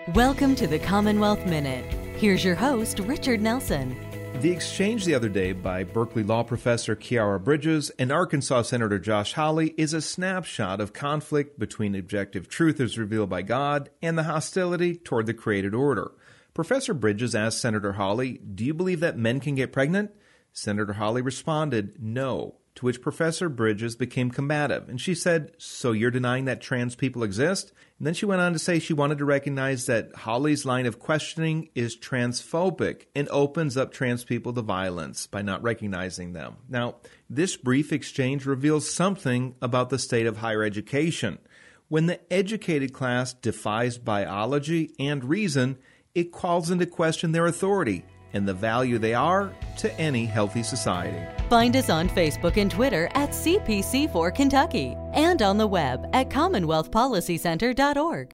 Welcome to the Commonwealth Minute. Here's your host, Richard Nelson. The exchange the other day by Berkeley law professor Khiara Bridges and Arkansas Senator Josh Hawley is a snapshot of conflict between objective truth as revealed by God and the hostility toward the created order. Professor Bridges asked Senator Hawley, "Do you believe that men can get pregnant?" Senator Hawley responded, "No," to which Professor Bridges became combative, and she said, "So you're denying that trans people exist?" And then she went on to say she wanted to recognize that Hawley's line of questioning is transphobic and opens up trans people to violence by not recognizing them. Now, this brief exchange reveals something about the state of higher education. When the educated class defies biology and reason, it calls into question their authority and the value they are to any healthy society. Find us on Facebook and Twitter at CPC4 Kentucky and on the web at CommonwealthPolicyCenter.org.